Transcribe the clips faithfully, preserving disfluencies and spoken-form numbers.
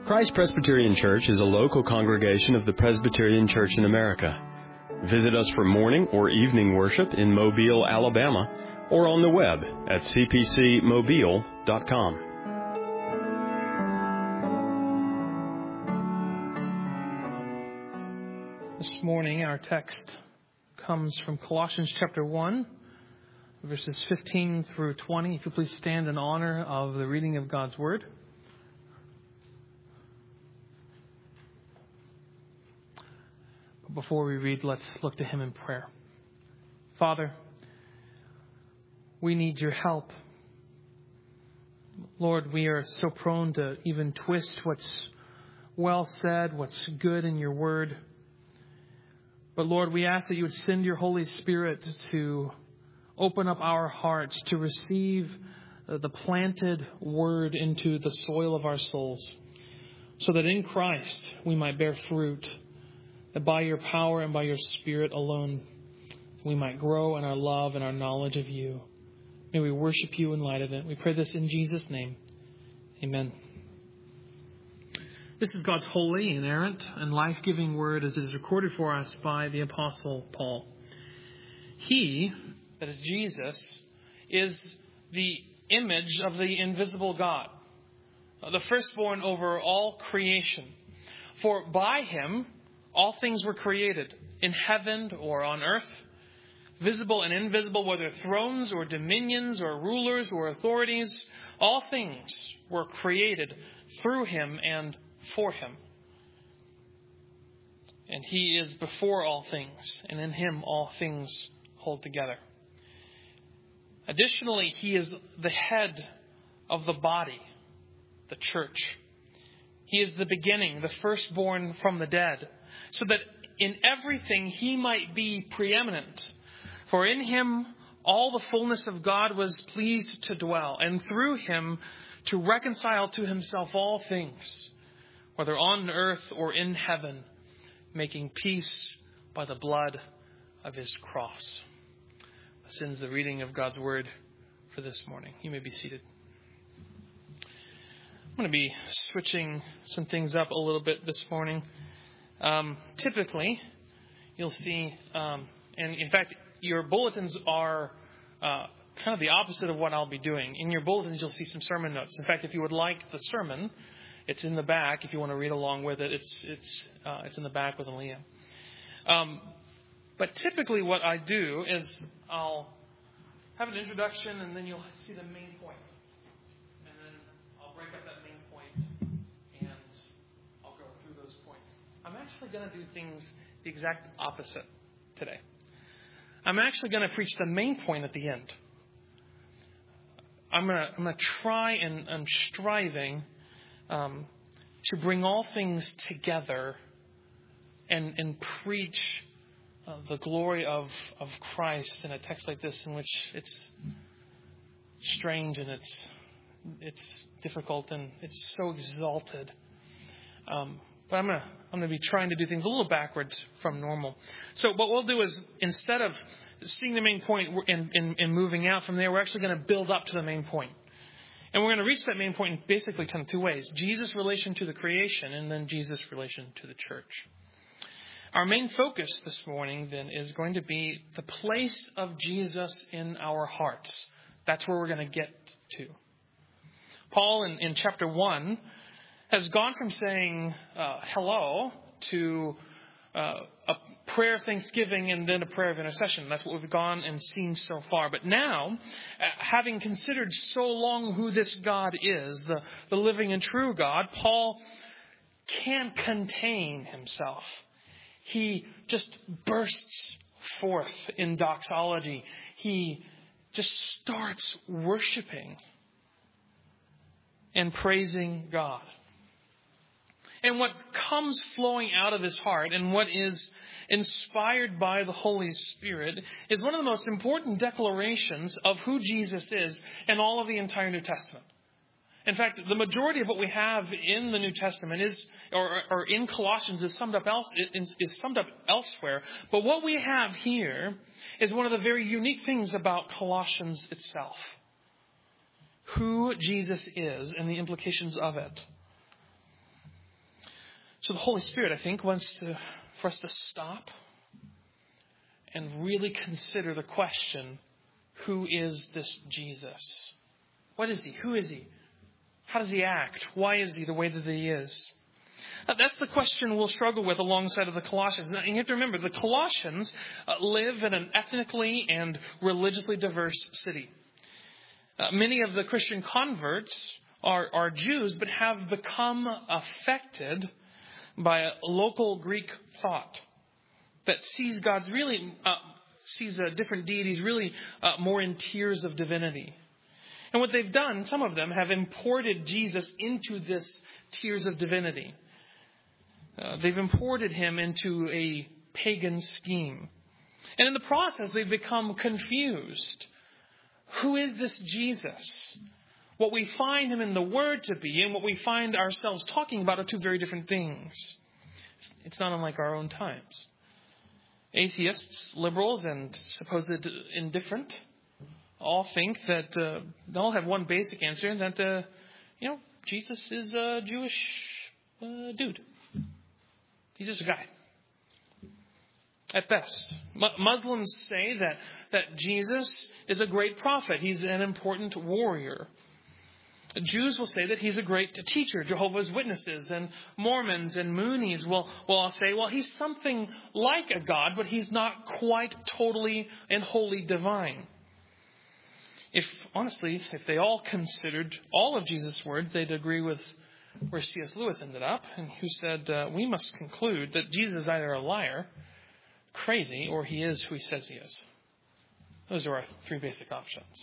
Christ Presbyterian Church is a local congregation of the Presbyterian Church in America. Visit us for morning or evening worship in Mobile, Alabama, or on the web at c p c mobile dot com. This morning, our text comes from Colossians chapter one, verses fifteen through twenty. If you please stand in honor of the reading of God's Word. Before we read, let's look to Him in prayer. Father, we need your help. Lord, we are so prone to even twist what's well said, what's good in your Word. But Lord, we ask that you would send your Holy Spirit to open up our hearts to receive the planted Word into the soil of our souls, so that in Christ we might bear fruit, that by your power and by your Spirit alone we might grow in our love and our knowledge of you. May we worship you in light of it. We pray this in Jesus' name. Amen. This is God's holy, inerrant, and life-giving word as it is recorded for us by the Apostle Paul. He, that is Jesus, is the image of the invisible God, the firstborn over all creation. For by him all things were created, in heaven or on earth, visible and invisible, whether thrones or dominions or rulers or authorities. All things were created through him and for him. And he is before all things, and in him all things hold together. Additionally, he is the head of the body, the church. He is the beginning, the firstborn from the dead, so that in everything he might be preeminent. For in him all the fullness of God was pleased to dwell, and through him to reconcile to himself all things, whether on earth or in heaven, making peace by the blood of his cross. This ends the reading of God's word for this morning. You may be seated. I'm going to be switching some things up a little bit this morning. Um, typically, you'll see, um, and in fact, your bulletins are uh, kind of the opposite of what I'll be doing. In your bulletins, you'll see some sermon notes. In fact, if you would like the sermon, it's in the back. If you want to read along with it, it's it's uh, it's in the back with Liam. Um, but typically, what I do is I'll have an introduction, and then you'll see the main point, and then I'll break up that main point, and I'll go through those points. I'm actually going to do things the exact opposite today. I'm actually going to preach the main point at the end. I'm going to I'm going to try and I'm striving um, to bring all things together and and preach uh, the glory of of Christ in a text like this, in which it's strange and it's it's difficult and it's so exalted. Um, but I'm gonna I'm gonna be trying to do things a little backwards from normal. So what we'll do is, instead of seeing the main point and, and, and moving out from there, we're actually going to build up to the main point. And we're going to reach that main point in basically kind of two ways: Jesus' relation to the creation, and then Jesus' relation to the church. Our main focus this morning then is going to be the place of Jesus in our hearts. That's where we're going to get to. Paul in, in chapter one has gone from saying uh, hello to uh, a prayer of thanksgiving and then a prayer of intercession. That's what we've gone and seen so far. But now, uh, having considered so long who this God is, the, the living and true God, Paul can't contain himself. He just bursts forth in doxology. He just starts worshiping and praising God. And what comes flowing out of his heart, and what is inspired by the Holy Spirit, is one of the most important declarations of who Jesus is in all of the entire New Testament. In fact, the majority of what we have in the New Testament is, or, or in Colossians, is summed up else, is summed up elsewhere. But what we have here is one of the very unique things about Colossians itself: who Jesus is and the implications of it. So the Holy Spirit, I think, wants to, for us to stop and really consider the question, who is this Jesus? What is he? Who is he? How does he act? Why is he the way that he is? Uh, that's the question we'll struggle with alongside of the Colossians. Now, you have to remember, the Colossians uh, live in an ethnically and religiously diverse city. Uh, many of the Christian converts are, are Jews, but have become affected by a local Greek thought that sees God's really, uh, sees uh, different deities really uh, more in tiers of divinity. And what they've done, some of them have imported Jesus into this tiers of divinity. Uh, they've imported him into a pagan scheme. And in the process, they've become confused. Who is this Jesus? What we find him in the Word to be and what we find ourselves talking about are two very different things. It's not unlike our own times. Atheists, liberals, and supposed indifferent all think that uh, they all have one basic answer, that, uh, you know, Jesus is a Jewish uh, dude. He's just a guy. At best. Mu- Muslims say that, that Jesus is a great prophet. He's an important warrior. Jews will say that he's a great teacher. Jehovah's Witnesses and Mormons and Moonies will, will all say, well, he's something like a God, but he's not quite totally and wholly divine. If, honestly, if they all considered all of Jesus' words, they'd agree with where C S Lewis ended up, and who said, uh, we must conclude that Jesus is either a liar, crazy, or he is who he says he is. Those are our three basic options.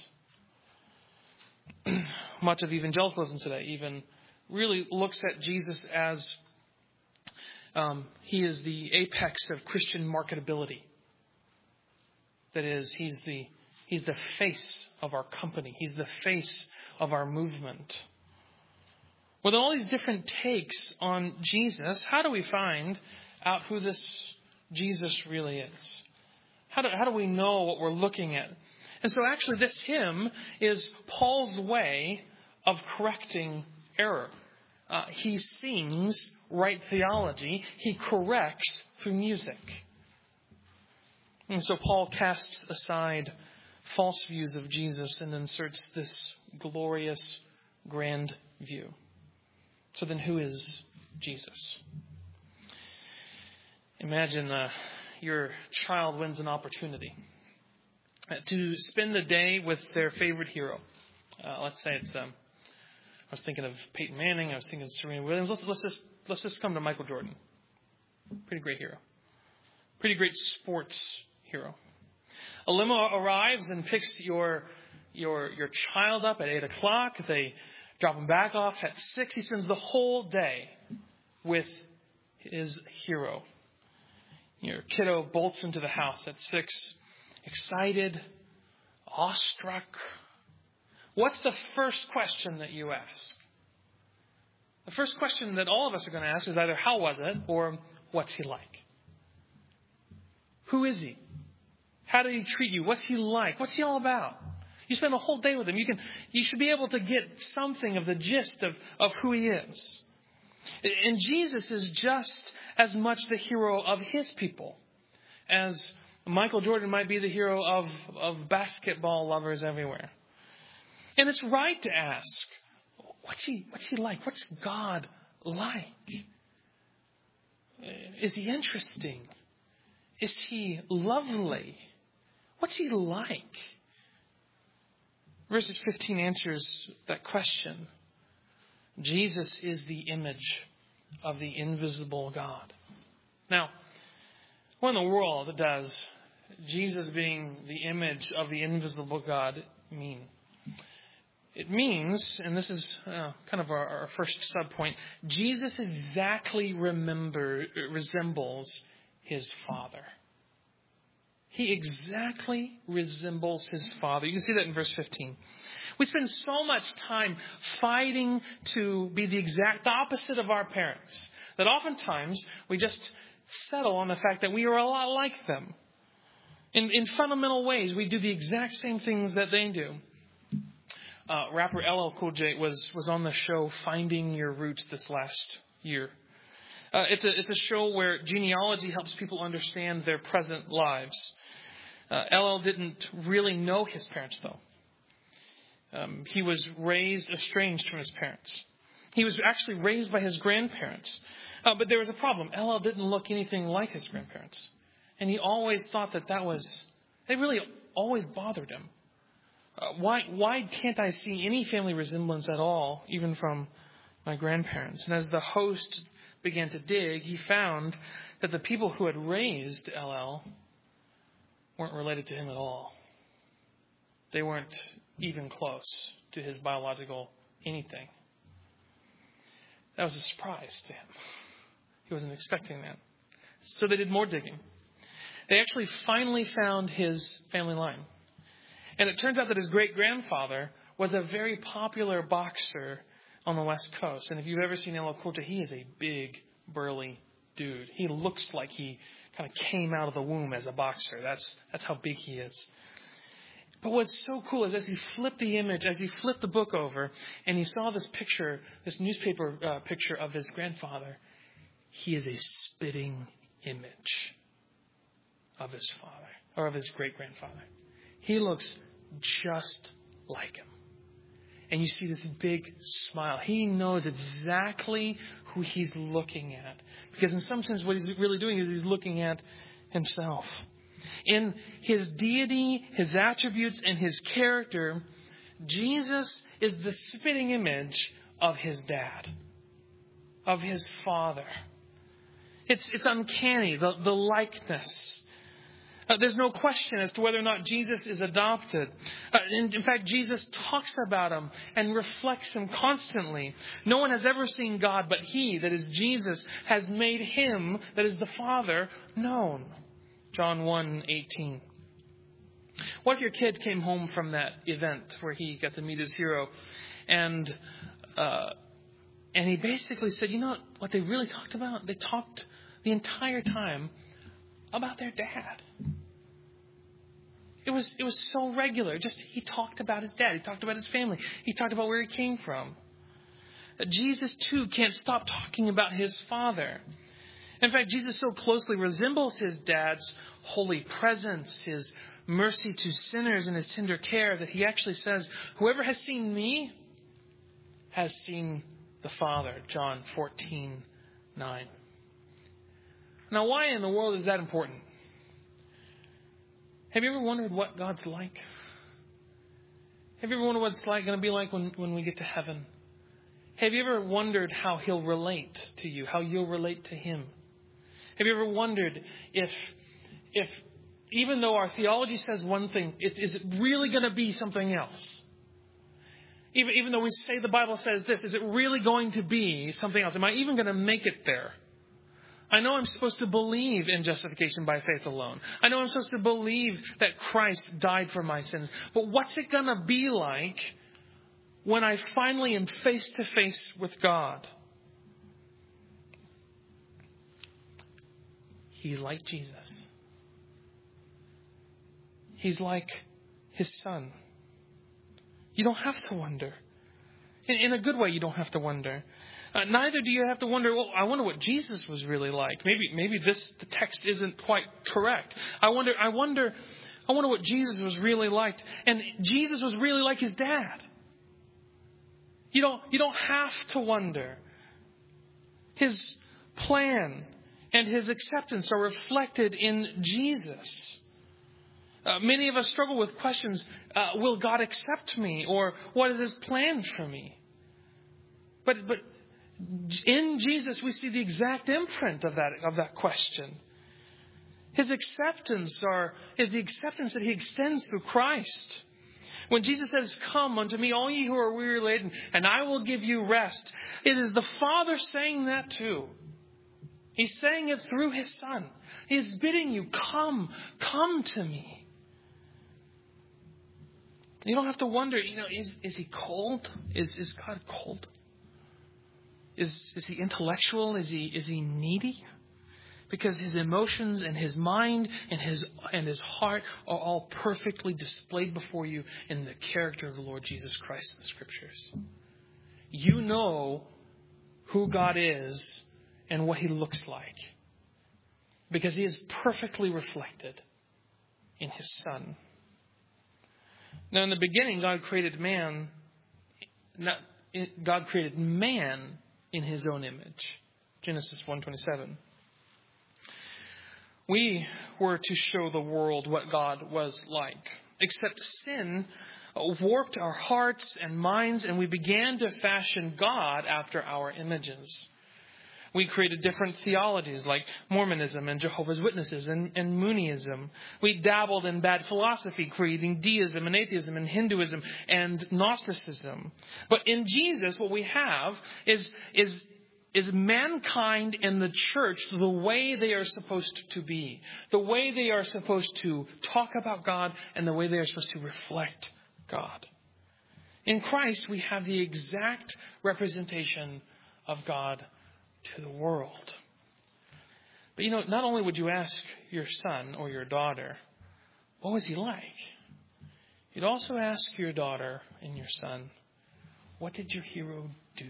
Much of evangelicalism today even really looks at Jesus as um, he is the apex of Christian marketability. That is, he's the he's the face of our company. He's the face of our movement. With all these different takes on Jesus, how do we find out who this Jesus really is? How do, how do we know what we're looking at? And so actually this hymn is Paul's way of correcting error. Uh, he sings right theology. He corrects through music. And so Paul casts aside false views of Jesus and inserts this glorious, grand view. So then who is Jesus? Imagine uh, your child wins an opportunity to spend the day with their favorite hero. Uh, let's say it's, um, I was thinking of Peyton Manning, I was thinking of Serena Williams. Let's, let's just let's just come to Michael Jordan. Pretty great hero. Pretty great sports hero. A limo arrives and picks your your your child up at eight o'clock. They drop him back off at six. He spends the whole day with his hero. Your kiddo bolts into the house at six, excited, awestruck. What's the first question that you ask? The first question that all of us are going to ask is either how was it or what's he like? Who is he? How did he treat you? What's he like? What's he all about? You spend a whole day with him. You can, you should be able to get something of the gist of, of who he is. And Jesus is just as much the hero of his people as Michael Jordan might be the hero of, of basketball lovers everywhere. And it's right to ask, what's he, what's he like? What's God like? Is he interesting? Is he lovely? What's he like? Verses fifteen answers that question. Jesus is the image of the invisible God. Now, what in the world does Jesus being the image of the invisible God mean? It means, and this is uh, kind of our, our first subpoint, Jesus exactly remember, resembles his Father. He exactly resembles his Father. You can see that in verse fifteen. We spend so much time fighting to be the exact opposite of our parents that oftentimes we just settle on the fact that we are a lot like them. In, in fundamental ways, we do the exact same things that they do. Uh, rapper L L Cool J was, was on the show Finding Your Roots this last year. Uh, it's a it's a show where genealogy helps people understand their present lives. Uh, L L didn't really know his parents, though. Um, he was raised estranged from his parents. He was actually raised by his grandparents. Uh, but there was a problem. L L didn't look anything like his grandparents. And he always thought that that was, they really always bothered him. Uh, why, why can't I see any family resemblance at all, even from my grandparents? And as the host began to dig, he found that the people who had raised L L weren't related to him at all. They weren't even close to his biological anything. That was a surprise to him. He wasn't expecting that. So they did more digging. They actually finally found his family line. And it turns out that his great-grandfather was a very popular boxer on the West Coast. And if you've ever seen L L Cool J, he is a big, burly dude. He looks like he kind of came out of the womb as a boxer. That's that's how big he is. But what's so cool is as he flipped the image, as he flipped the book over, and he saw this picture, this newspaper uh, picture of his grandfather, he is a spitting image of his father, or of his great-grandfather. He looks just like him. And you see this big smile. He knows exactly who he's looking at. Because in some sense, what he's really doing is he's looking at himself. In his deity, his attributes, and his character, Jesus is the spitting image of his dad, of his father. It's, it's uncanny, the, the likeness. Uh, there's no question as to whether or not Jesus is adopted. Uh, in, in fact, Jesus talks about him and reflects him constantly. No one has ever seen God, but he, that is Jesus, has made him, that is the Father, known. John one eighteen. What if your kid came home from that event where he got to meet his hero and uh, and he basically said, you know what they really talked about? They talked the entire time about their dad. It was it was so regular. Just he talked about his dad. He talked about his family. He talked about where he came from. Jesus, too, can't stop talking about his father. In fact, Jesus so closely resembles his dad's holy presence, his mercy to sinners, and his tender care that he actually says, whoever has seen me has seen the Father. John fourteen nine. Now, why in the world is that important? Have you ever wondered what God's like? Have you ever wondered what it's like going to be like when, when we get to heaven? Have you ever wondered how he'll relate to you, how you'll relate to him? Have you ever wondered if, if even though our theology says one thing, it, is it really going to be something else? Even, even though we say the Bible says this, is it really going to be something else? Am I even going to make it there? I know I'm supposed to believe in justification by faith alone. I know I'm supposed to believe that Christ died for my sins. But what's it going to be like when I finally am face to face with God? He's like Jesus. He's like his son. You don't have to wonder. In, in a good way, you don't have to wonder. Uh, neither do you have to wonder, well, I wonder what Jesus was really like. Maybe maybe this the text isn't quite correct. I wonder I wonder I wonder what Jesus was really like. And Jesus was really like his dad. You don't you don't have to wonder. His plan and his acceptance are reflected in Jesus. Uh, many of us struggle with questions, uh, will God accept me? Or what is his plan for me? But but in Jesus, we see the exact imprint of that, of that question. His acceptance are, is the acceptance that he extends through Christ. When Jesus says, come unto me, all ye who are weary laden, and I will give you rest. It is the Father saying that too. He's saying it through his Son. He is bidding you, come, come to me. You don't have to wonder, you know, is, is he cold? Is, is God cold? Is, is he intellectual? Is he, is he needy? Because his emotions and his mind and his, and his heart are all perfectly displayed before you in the character of the Lord Jesus Christ in the Scriptures. You know who God is, and what he looks like. Because he is perfectly reflected in his Son. Now, in the beginning, God created man, not, God created man in his own image. Genesis one twenty-seven. We were to show the world what God was like. Except sin warped our hearts and minds, and we began to fashion God after our images. We created different theologies like Mormonism and Jehovah's Witnesses and, and Mooniism. We dabbled in bad philosophy, creating deism and atheism and Hinduism and Gnosticism. But in Jesus, what we have is, is, is mankind and the church the way they are supposed to be, the way they are supposed to talk about God, and the way they are supposed to reflect God. In Christ, we have the exact representation of God to the world. But you know, not only would you ask your son or your daughter, what was he like? You'd also ask your daughter and your son, what did your hero do?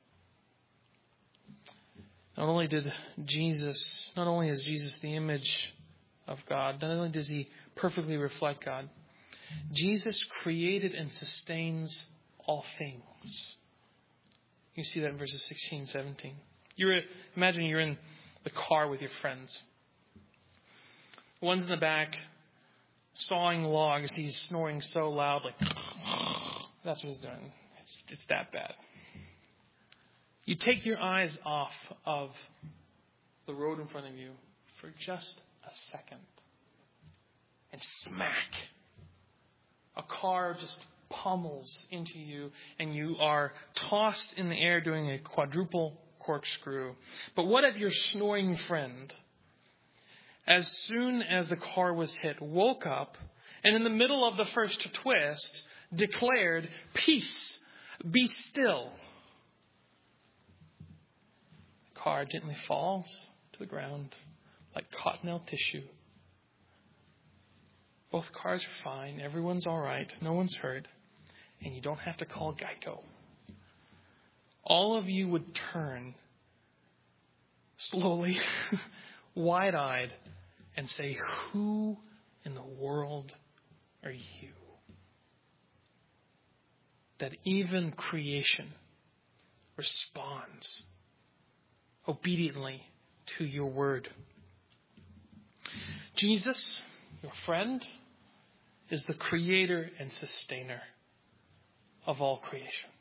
Not only did Jesus, not only is Jesus the image of God, not only does he perfectly reflect God, Jesus created and sustains all things. You see that in verses sixteen, seventeen. You're, imagine you're in the car with your friends. One's in the back, sawing logs. He's snoring so loud, like, that's what he's doing. It's, it's that bad. You take your eyes off of the road in front of you for just a second. And smack. A car just pummels into you, and you are tossed in the air doing a quadruple corkscrew. But what if your snoring friend, as soon as the car was hit, woke up and in the middle of the first twist declared, "Peace, be still." The car gently falls to the ground like cottonelle tissue. Both cars are fine. Everyone's all right. No one's hurt. And you don't have to call Geico. All of you would turn slowly, wide-eyed, and say, who in the world are you? That even creation responds obediently to your word. Jesus, your friend, is the creator and sustainer of all creation.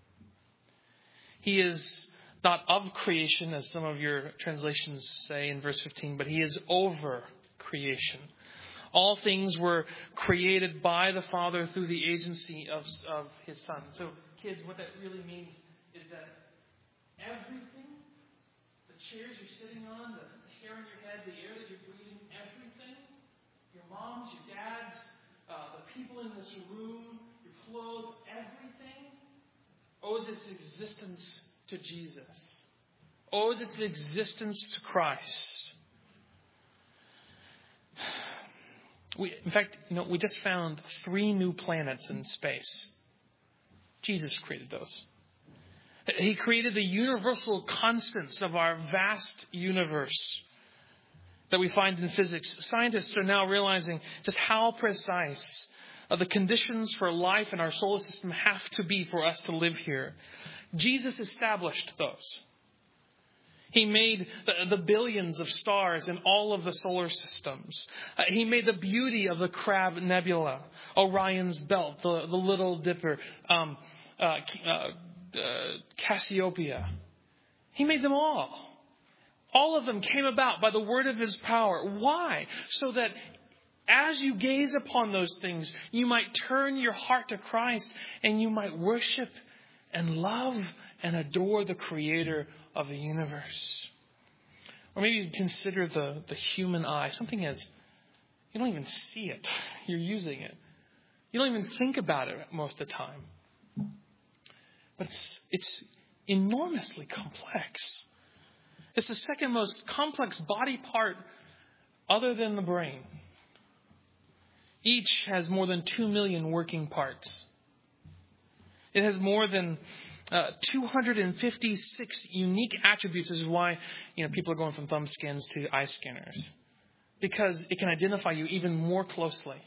He is not of creation, as some of your translations say in verse fifteen, but he is over creation. All things were created by the Father through the agency of, of his Son. So, kids, what that really means is that everything, the chairs you're sitting on, the hair on your head, the air that you're breathing, everything, your moms, your dads, uh, the people in this room, your clothes, everything owes its existence to Jesus, owes its existence to Christ. We, in fact, you know, we just found three new planets in space. Jesus created those. He created the universal constants of our vast universe that we find in physics. Scientists are now realizing just how precise uh, the conditions for life in our solar system have to be for us to live here. Jesus established those. He made the, the billions of stars in all of the solar systems. Uh, he made the beauty of the Crab Nebula, Orion's Belt, the, the Little Dipper, um, uh, uh, uh, Cassiopeia. He made them all. All of them came about by the word of his power. Why? So that as you gaze upon those things, you might turn your heart to Christ and you might worship and love and adore the creator of the universe. Or maybe you consider the, the human eye. Something as, you don't even see it. You're using it. You don't even think about it most of the time. But it's, it's enormously complex. It's the second most complex body part other than the brain. Each has more than two million working parts. It has more than Uh, two hundred fifty-six unique attributes is why, you know, people are going from thumb scans to eye scanners. Because it can identify you even more closely.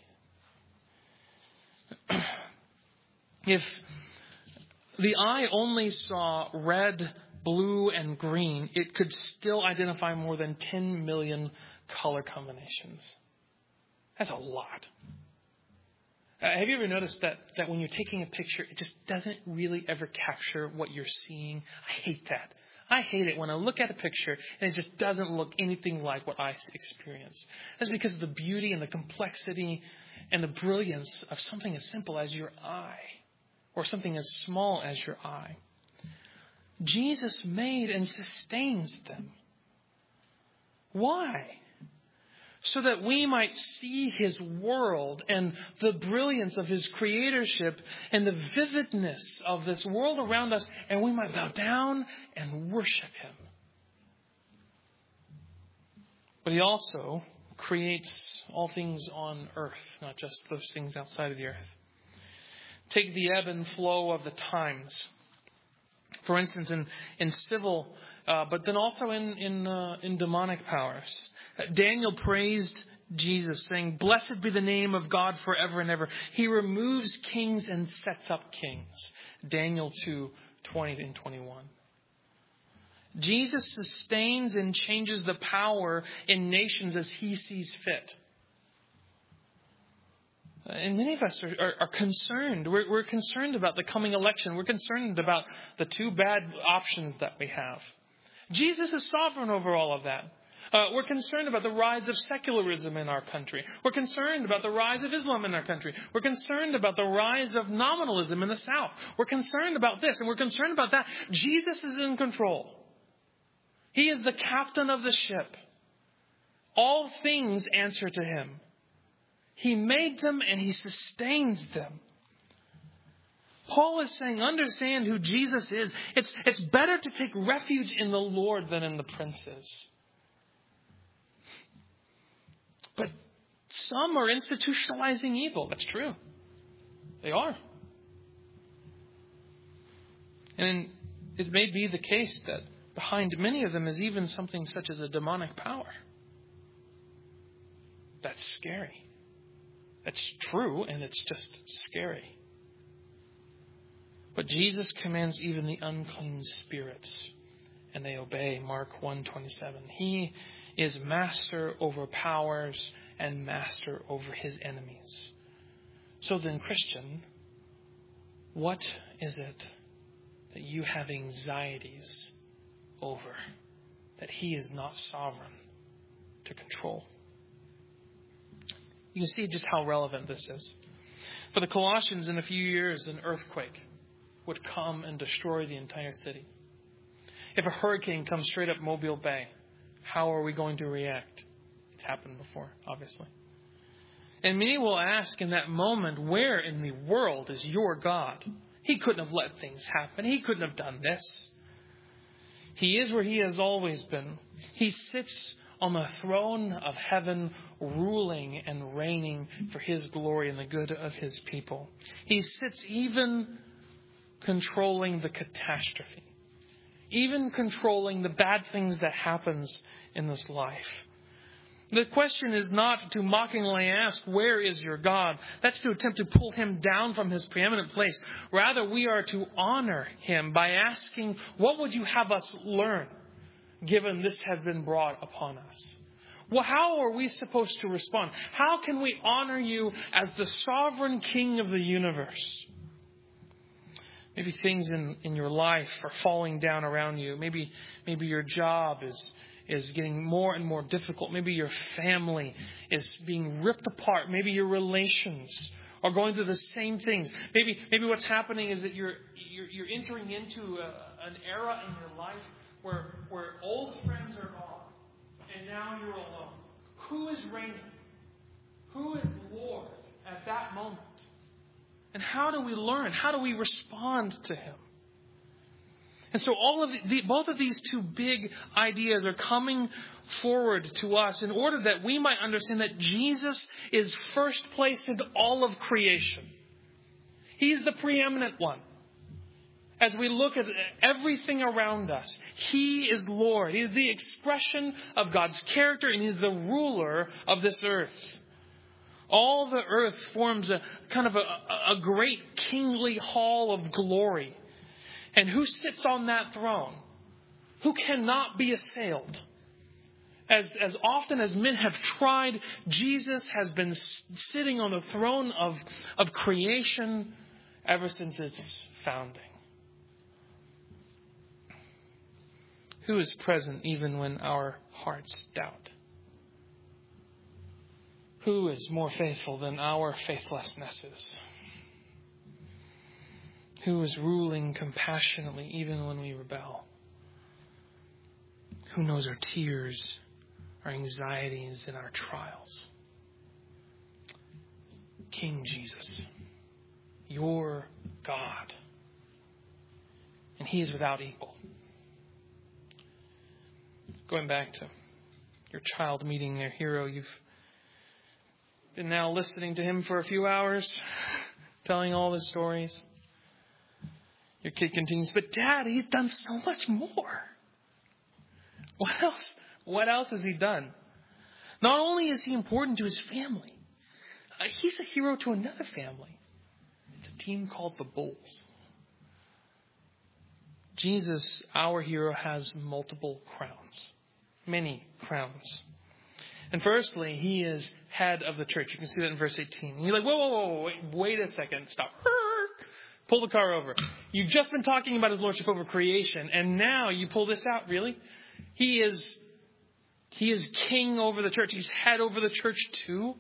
If the eye only saw red, blue, and green, it could still identify more than ten million color combinations. That's a lot. Uh, have you ever noticed that, that when you're taking a picture, it just doesn't really ever capture what you're seeing? I hate that. I hate it when I look at a picture and it just doesn't look anything like what I experience. That's because of the beauty and the complexity and the brilliance of something as simple as your eye, or something as small as your eye. Jesus made and sustains them. Why? So that we might see his world and the brilliance of his creatorship and the vividness of this world around us, and we might bow down and worship him. But he also creates all things on earth, not just those things outside of the earth. Take the ebb and flow of the times. For instance, in, in civil, uh, but then also in in, uh, in demonic powers. Daniel praised Jesus, saying, "Blessed be the name of God forever and ever. He removes kings and sets up kings." Daniel two, twenty and twenty-one. Jesus sustains and changes the power in nations as he sees fit. And many of us are, are, are concerned. We're, we're concerned about the coming election. We're concerned about the two bad options that we have. Jesus is sovereign over all of that. Uh, we're concerned about the rise of secularism in our country. We're concerned about the rise of Islam in our country. We're concerned about the rise of nominalism in the South. We're concerned about this and we're concerned about that. Jesus is in control. He is the captain of the ship. All things answer to him. He made them and he sustains them. Paul is saying, understand who Jesus is. It's, it's better to take refuge in the Lord than in the princes. But some are institutionalizing evil. That's true. They are. And it may be the case that behind many of them is even something such as a demonic power. That's scary. That's true, and it's just scary. But Jesus commands even the unclean spirits, and they obey. Mark one twenty-seven. He is master over powers and master over his enemies. So then, Christian, what is it that you have anxieties over that he is not sovereign to control? You can see just how relevant this is. For the Colossians, in a few years, an earthquake would come and destroy the entire city. If a hurricane comes straight up Mobile Bay, how are we going to react? It's happened before, obviously. And many will ask in that moment, where in the world is your God? He couldn't have let things happen. He couldn't have done this. He is where he has always been. He sits on the throne of heaven, ruling and reigning for his glory and the good of his people. He sits even controlling the catastrophe, even controlling the bad things that happens in this life. The question is not to mockingly ask, where is your God? That's to attempt to pull him down from his preeminent place. Rather, we are to honor him by asking, what would you have us learn, given this has been brought upon us? Well, how are we supposed to respond? How can we honor you as the sovereign King of the universe? Maybe things in, in your life are falling down around you. Maybe maybe your job is is getting more and more difficult. Maybe your family is being ripped apart. Maybe your relations are going through the same things. Maybe maybe what's happening is that you're you're, you're entering into a, an era in your life where where old friends are gone and now you're alone. Who is reigning? Who is Lord at that moment? And how do we learn? How do we respond to him? And so all of the, the, both of these two big ideas are coming forward to us in order that we might understand that Jesus is first place in all of creation. He's the preeminent one. As we look at everything around us, He is Lord. He is the expression of God's character, and He is the ruler of this earth. All the earth forms a kind of a, a great kingly hall of glory. And who sits on that throne? Who cannot be assailed? As, as often as men have tried, Jesus has been sitting on the throne of, of creation ever since its founding. Who is present even when our hearts doubt? Who is more faithful than our faithlessnesses? Who is ruling compassionately even when we rebel? Who knows our tears, our anxieties, and our trials? King Jesus, your God. And He is without equal. Going back to your child meeting their hero, you've been now listening to him for a few hours, telling all the stories. Your kid continues, but Dad, he's done so much more. What else? What else has he done? Not only is he important to his family, uh, he's a hero to another family. It's a team called the Bulls. Jesus, our hero, has multiple crowns. Many crowns. And firstly, he is head of the church. You can see that in verse eighteen. And you're like, whoa, whoa, whoa, wait, wait a second. Stop. Pull the car over. You've just been talking about his lordship over creation, and now you pull this out, really? He is, he is king over the church. He's head over the church too.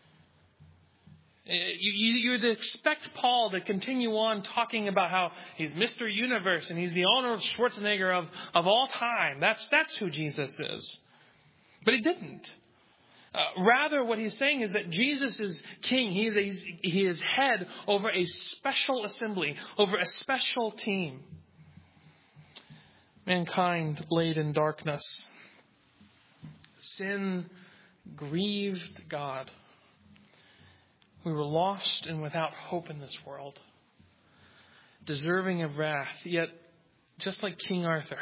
You, you, you'd expect Paul to continue on talking about how he's Mister Universe and he's the Arnold Schwarzenegger of, of all time. That's, that's who Jesus is. But he didn't. Uh, rather, what he's saying is that Jesus is king. He is, a, he is head over a special assembly, over a special team. Mankind laid in darkness. Sin grieved God. We were lost and without hope in this world, deserving of wrath. Yet, just like King Arthur,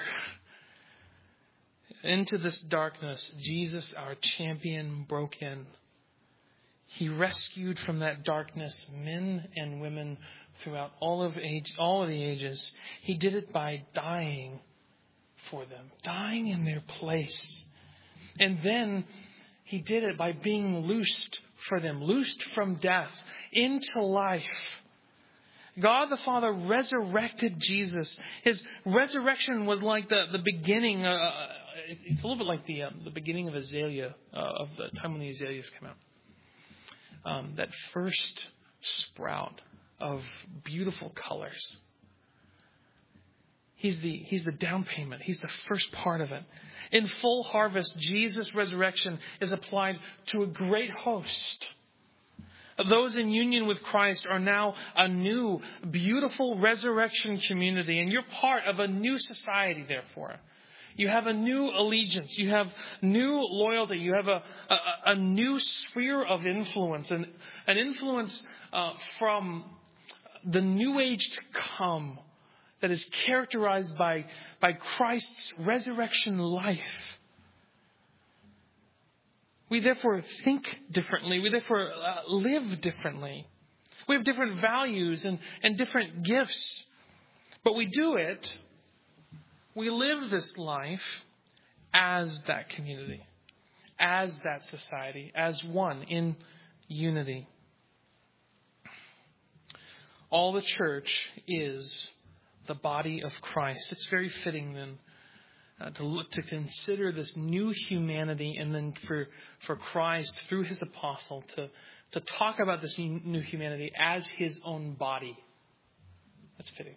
into this darkness, Jesus, our champion, broke in. He rescued from that darkness men and women throughout all of age, all of the ages. He did it by dying for them, dying in their place. And then He did it by being loosed for them, loosed from death into life. God the Father resurrected Jesus. His resurrection was like the, the beginning. Uh, it's a little bit like the um, the beginning of azalea, uh, of the time when the azaleas come out. Um, that first sprout of beautiful colors. He's the he's the down payment. He's the first part of it. In full harvest, Jesus' resurrection is applied to a great host. Those in union with Christ are now a new, beautiful resurrection community. And you're part of a new society, therefore. You have a new allegiance. You have new loyalty. You have a, a, a new sphere of influence. An, an influence uh, from the new age to come, that is characterized by, by Christ's resurrection life. We therefore think differently. We therefore uh, live differently. We have different values and, and different gifts. But we do it, we live this life as that community, as that society, as one in unity. All the church is the body of Christ. It's very fitting then uh, to look to consider this new humanity, and then for for Christ through His apostle to to talk about this new humanity as His own body. That's fitting.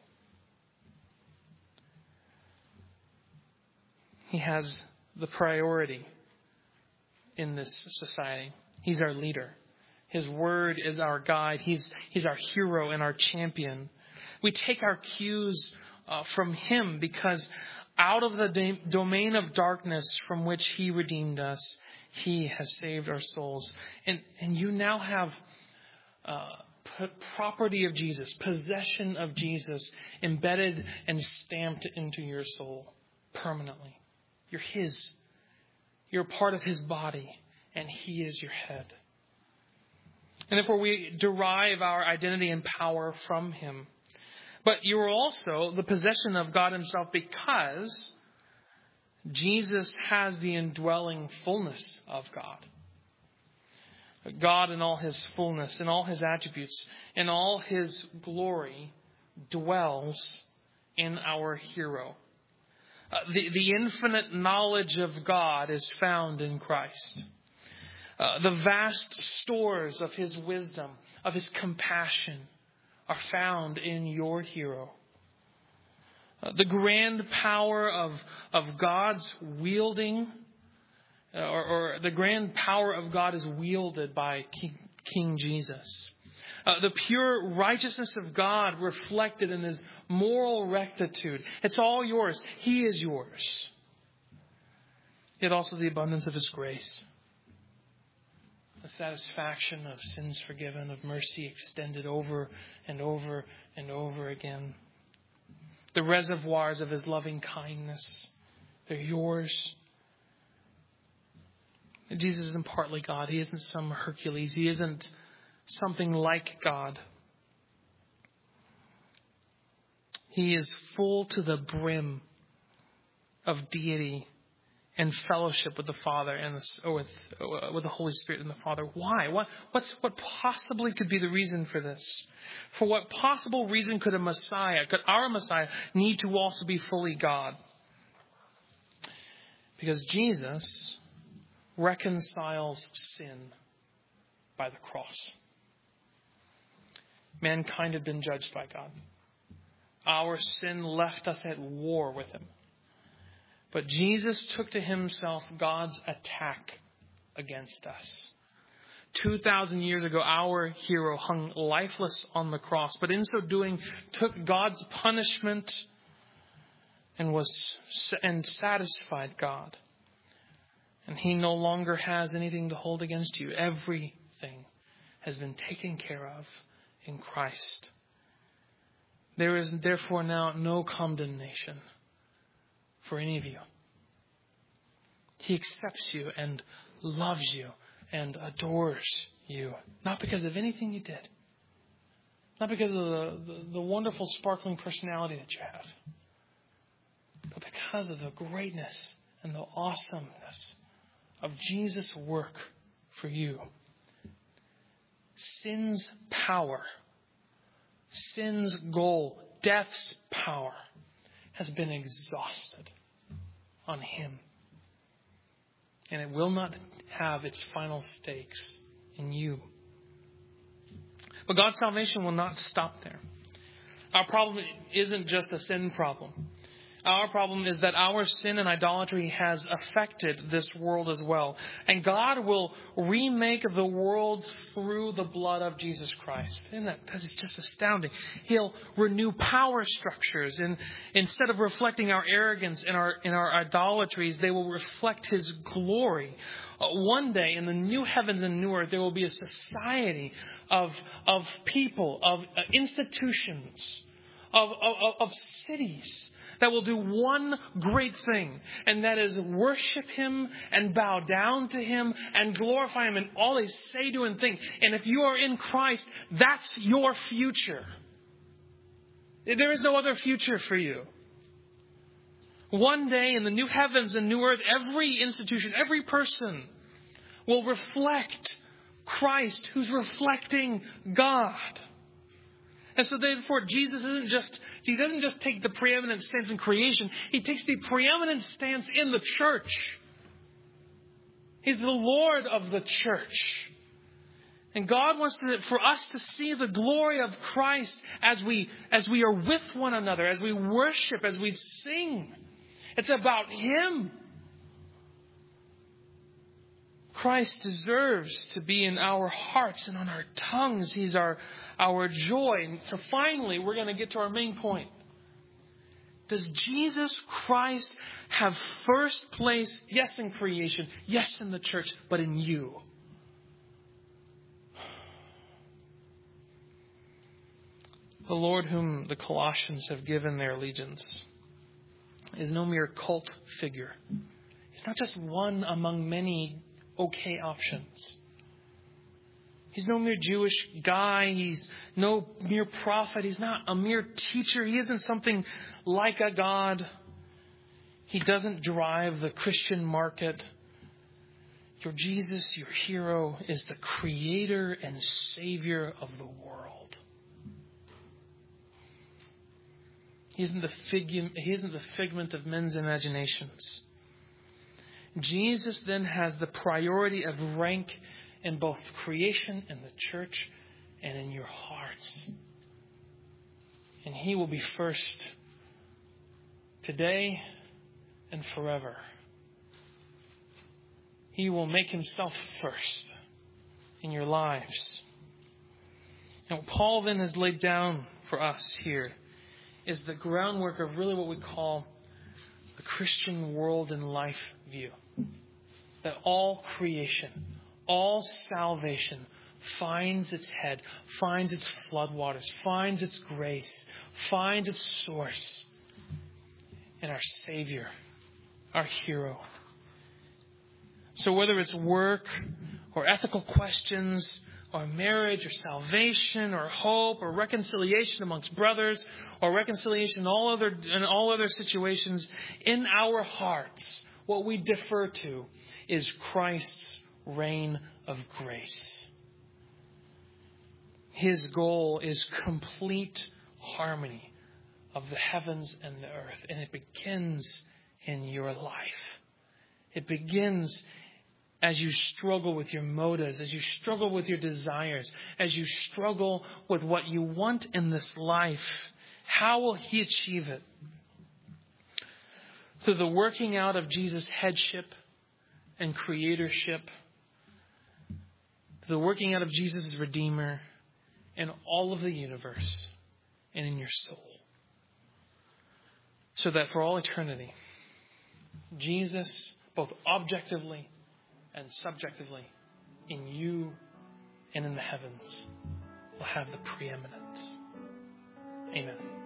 He has the priority in this society. He's our leader. His word is our guide. He's he's our hero and our champion. We take our cues uh, from Him, because out of the de- domain of darkness from which He redeemed us, He has saved our souls. And and you now have uh, p- property of Jesus, possession of Jesus, embedded and stamped into your soul permanently. You're His. You're part of His body, and He is your head. And therefore we derive our identity and power from Him. But you are also the possession of God Himself because Jesus has the indwelling fullness of God. God in all His fullness, in all His attributes, in all His glory dwells in our hero. Uh, the, the infinite knowledge of God is found in Christ. Uh, the vast stores of His wisdom, of His compassion, are found in your hero. Uh, the grand power of, of God's wielding, uh, or, or the grand power of God is wielded by King, King Jesus. Uh, the pure righteousness of God reflected in His moral rectitude. It's all yours. He is yours. Yet also the abundance of His grace. The satisfaction of sins forgiven, of mercy extended over and over and over again. The reservoirs of His loving kindness, they're yours. Jesus isn't partly God. He isn't some Hercules. He isn't something like God. He is full to the brim of deity and fellowship with the Father and the, or with with the Holy Spirit and the Father. Why? What what's what possibly could be the reason for this? For what possible reason could a Messiah, could our Messiah, need to also be fully God? Because Jesus reconciles sin by the cross. Mankind had been judged by God. Our sin left us at war with Him. But Jesus took to Himself God's attack against us. Two thousand years ago, our hero hung lifeless on the cross, but in so doing, took God's punishment and was and satisfied God. And He no longer has anything to hold against you. Everything has been taken care of in Christ. There is therefore now no condemnation for any of you. He accepts you and loves you and adores you. Not because of anything you did. Not because of the, the, the wonderful sparkling personality that you have. But because of the greatness and the awesomeness of Jesus' work for you. Sin's power, sin's goal, death's power has been exhausted on Him. And it will not have its final stakes in you. But God's salvation will not stop there. Our problem isn't just a sin problem. Our problem is that our sin and idolatry has affected this world as well. And God will remake the world through the blood of Jesus Christ. Isn't that, that is just astounding. He'll renew power structures. And instead of reflecting our arrogance and our, and our idolatries, they will reflect His glory. Uh, one day in the new heavens and new earth, there will be a society of, of people, of uh, institutions, of, of, of cities, that will do one great thing, and that is worship Him and bow down to Him and glorify Him in all they say, do, and think. And if you are in Christ, that's your future. There is no other future for you. One day in the new heavens and new earth, every institution, every person will reflect Christ, who's reflecting God. And so therefore, Jesus isn't just, He doesn't just take the preeminent stance in creation. He takes the preeminent stance in the church. He's the Lord of the church. And God wants to, for us to see the glory of Christ as we, as we are with one another, as we worship, as we sing. It's about Him. Christ deserves to be in our hearts and on our tongues. He's our Our joy. And so finally, we're going to get to our main point. Does Jesus Christ have first place, yes, in creation, yes, in the church, but in you? The Lord whom the Colossians have given their allegiance is no mere cult figure. He's not just one among many okay options. He's no mere Jewish guy. He's no mere prophet. He's not a mere teacher. He isn't something like a God. He doesn't drive the Christian market. Your Jesus, your hero, is the creator and savior of the world. He isn't the figment, he isn't the figment of men's imaginations. Jesus then has the priority of rank in both creation and the church and in your hearts. And he will be first today and forever. He will make himself first in your lives. And what Paul then has laid down for us here is the groundwork of really what we call the Christian world and life view. That all creation, all salvation finds its head, finds its floodwaters, finds its grace, finds its source in our Savior, our hero. So whether it's work or ethical questions or marriage or salvation or hope or reconciliation amongst brothers or reconciliation in all other, in all other situations, in our hearts, what we defer to is Christ's reign of grace. His goal is complete harmony of the heavens and the earth. And it begins in your life. It begins as you struggle with your motives, as you struggle with your desires, as you struggle with what you want in this life. How will he achieve it? Through the working out of Jesus' headship and creatorship, through the working out of Jesus' Redeemer in all of the universe and in your soul. So that for all eternity, Jesus, both objectively and subjectively, in you and in the heavens, will have the preeminence. Amen.